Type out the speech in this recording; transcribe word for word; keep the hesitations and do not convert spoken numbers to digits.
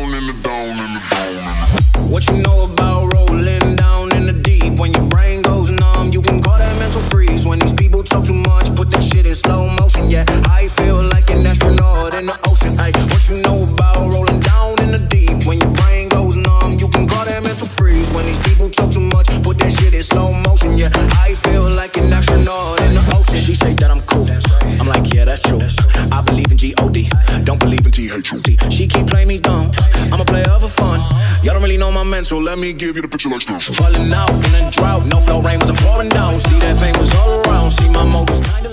down in the down in the down. What you know about rolling down in the deep? When your brain goes numb, you can call that mental freeze. When these people talk too much, put that shit in slow motion. Yeah, I feel like an astronaut in the ocean. Ay, what you know about rolling down in the deep? When your brain goes numb, you can call that mental freeze. When these people talk too much, put that shit in slow motion. Yeah, I feel like an astronaut in the ocean. She say that I'm cool. I'm like, yeah, that's true. I believe in G O D, don't believe in T H U D. She keep playing me dumb, I'm a player for fun. Y'all don't really know my mental, let me give you the picture like this. Falling out in a drought, no flow rain was pouring down. See that pain was all around, see my motives.